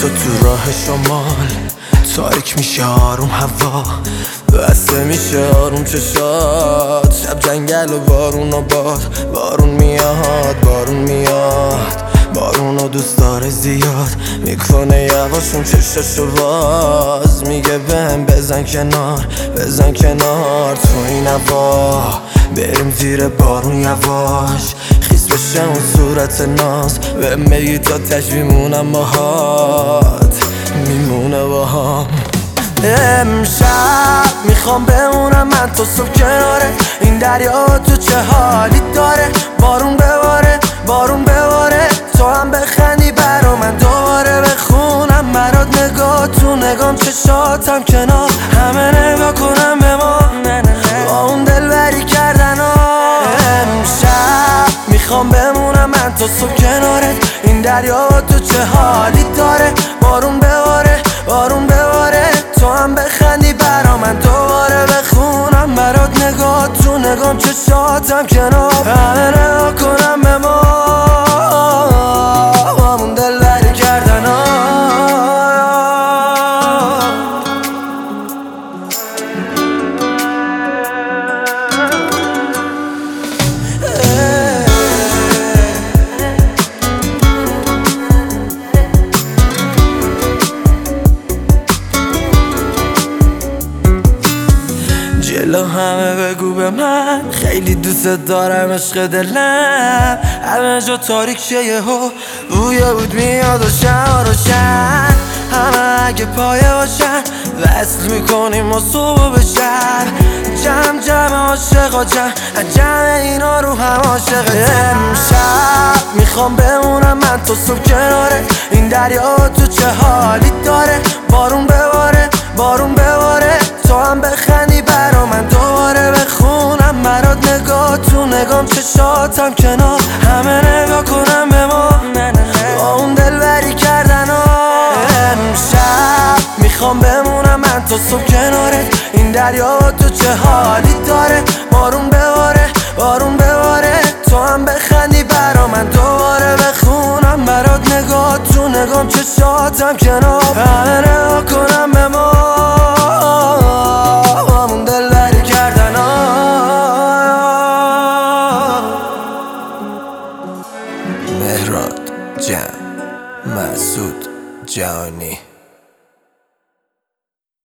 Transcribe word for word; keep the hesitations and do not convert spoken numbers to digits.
تو تو راه شمال تاریک میشه آروم هوا، بسته میشه آروم چشات، شب جنگل و بارون و باد، بارون میاد بارون میاد، بارونو دوست داره زیاد، میکنه یواشون چشاشو باز، میگه بهم بزن کنار بزن کنار، تو این هوا بریم زیر بارون یواش، خیس بشه اون صورت ناز، به میگی تا تش میمونم باهات میمونه باهام. امشب میخوام بمونم من تو صبح کناره، این دریا تو چه حالی داره، بارون بباره بارون بباره، تو هم بخندی برا من دوباره بخونم برات، نگاه تو نگام چشاتم کنار همه نگاه کنم به ما با اون دلبری کردن ها. امشب میخوام بمونم من تو صبح کناره، این دریا تو چه حالی داره، بارون بباره بارون بباره، تو هم بخندی برا من دوباره بخونم برات، نگاه تو نگام چشاتم کنار همه نگاه کنم به ما همون دلبری کردن ها. جلو همه بگو به من خیلی دوست دارم عشق دلم، همه جا تاریک شه یهو بوی بود میاد و شهر روشن، همه اگه پایه باشن وصل میکنیم و صبح به شهر، جمع جمع عاشقا جمع جمع اینا رو هم عاشق. امشب میخوام بمونم من تو صبح کناره، این دریا تو چه حالی داره، بارون بباره بارون بباره، تو هم بخندی برا من دوباره بخونم برات، نگاه تو نگام چشاتم کنار همه نگاه کنم به ما با اون دلبری کردن ها. امشب میخوام بمونم من تو صبح کناره، این دریا تو چه حالی داره، بارون بباره بارون بباره، تو هم بخندی برا من دوباره بخونم برات، نگاه تو نگام چشاتم کنار همه نگاه کنم به ما همون دلبری کردن ها. مهراد جمع مسعود جهانی.